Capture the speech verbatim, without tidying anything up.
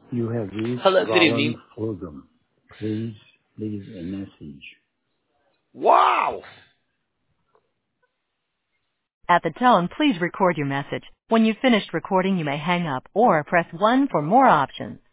You have reached Hello, good Roland evening. Fulgham. Please leave a message. Wow. At the tone, please record your message. When you've finished recording, you may hang up or press one for more options.